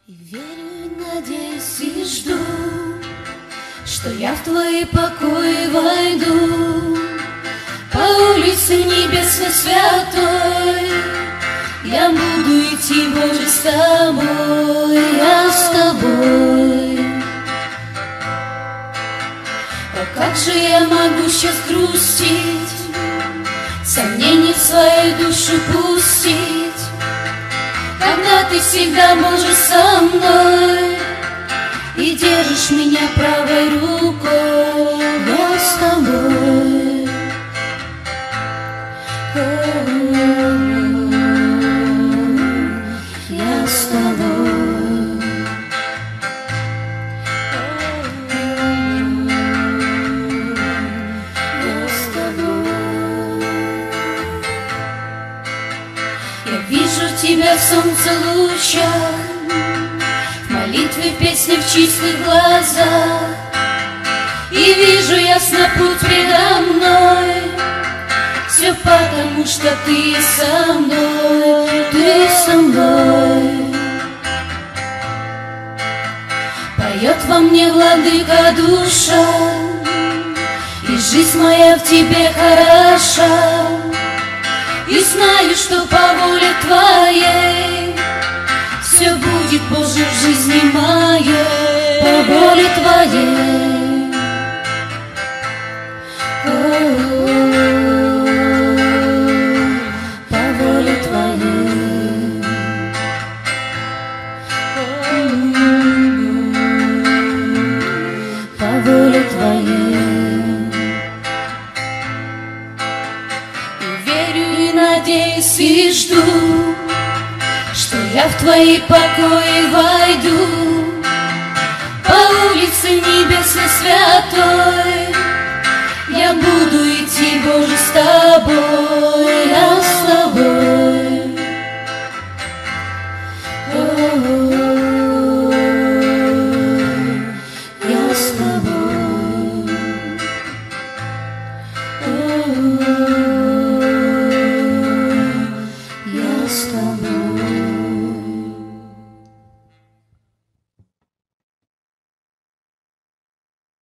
И верю, и надеюсь, и жду, что я в твои покои войду. По улице небесной святой я буду идти, Боже, с тобой, я с тобой. О, как же я могу сейчас грустить, сомнений в свою душу пустить, когда ты всегда, Боже, со мной и держишь меня правой рукой, я с тобой. Я с тобой. Я с тобой. Я вижу тебя в солнце лучах, в молитве, песни, в чистых глазах, и вижу ясно путь предо мной. Все потому, что ты со мной, ты со мной. Поет во мне, владыка, душа, и жизнь моя в тебе хороша. И знаю, что по воле твоей все будет, Боже, в жизни моей, по воле твоей. Надеюсь и жду, что я в твои покои войду. По улице небесной святой я буду идти, Боже, с тобой.